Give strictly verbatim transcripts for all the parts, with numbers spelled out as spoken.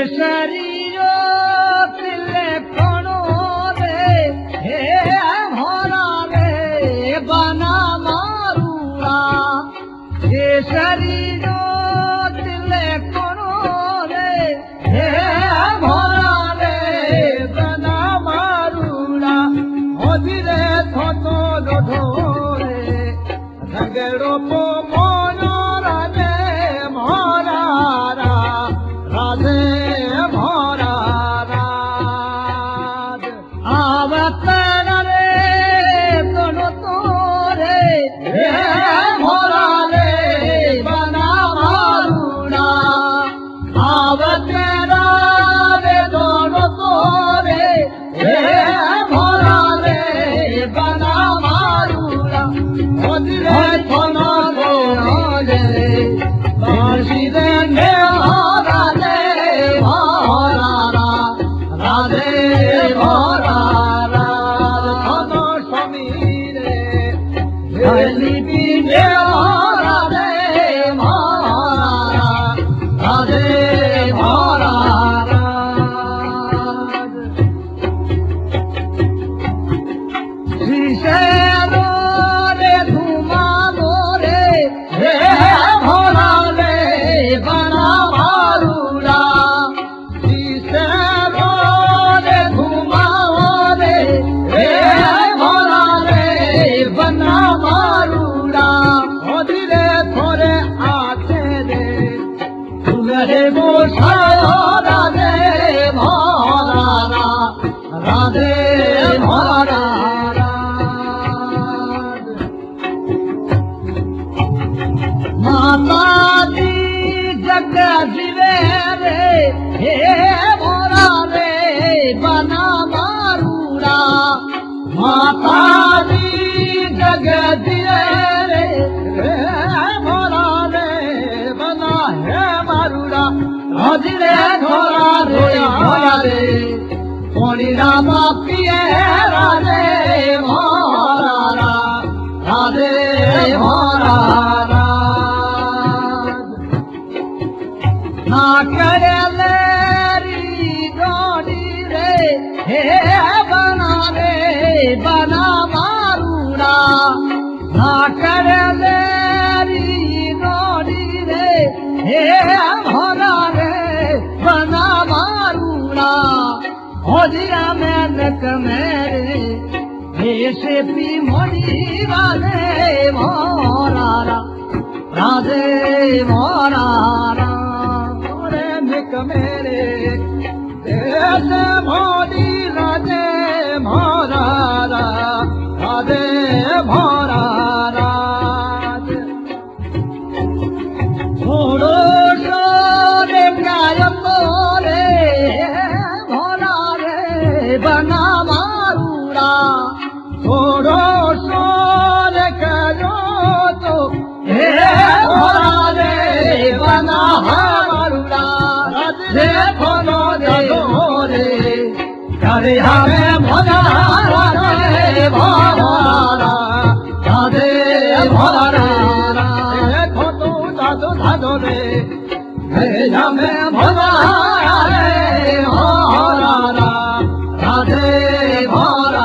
केसरियो तिले कोनो रे हे भोला रे बना मारूड़ा केसरियो तिले कोनो रे हे भोला रे बना मारूड़ा होदिरे थोतो लोढोरे रंगड़ो पो मोनो राधे मोरा राधे मोरा राध आवतर रे तोनो तोरे हे मोरा रे बना मारूड़ा आवतर रे तोनो तोरे हे मोरा रे बना मारूड़ा होदिरे थोनो लोढोरे बांसी रे रामा पिए राधे मोरा राधे मोरा ना करे लेरी गोड़ी रे हे बना रे बना मारूड़ा ना करे लेरी गोड़ी रे हे भोला रे बना मारूड़ा होदिया में नक मेरे ऐसे पी मोड़ी राधे मोरा राधे मोरा रे नक मेरे ऐसे मोड़ी राधे मोरा राधे मोरा छोड़ो छोड़े गायब रे बना मारूड़ा छोड़ो सोर करो तो हे भोला रे बना मारूड़ा रे भोलो रे करे हमें भोला रे भोला राधे भोला रे थोतो दादो दादो रे हमें भोला रे भोला राधे भोला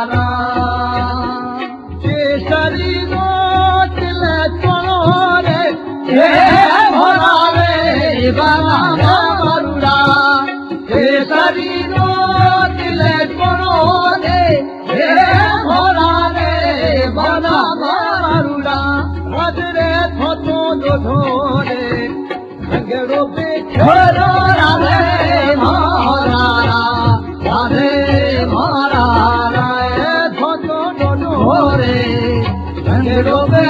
केसरी तिले कोनो रे हे भोला रे बना मारूड़ा केसरी तिले कोनो रे हे भोला रे बना मारूड़ा राधे थोतो लोढोरे रंगड़ो पे छोड़ो राधे मोरा राधे मोरा रे थोतो लोढोरे रंगड़ो पे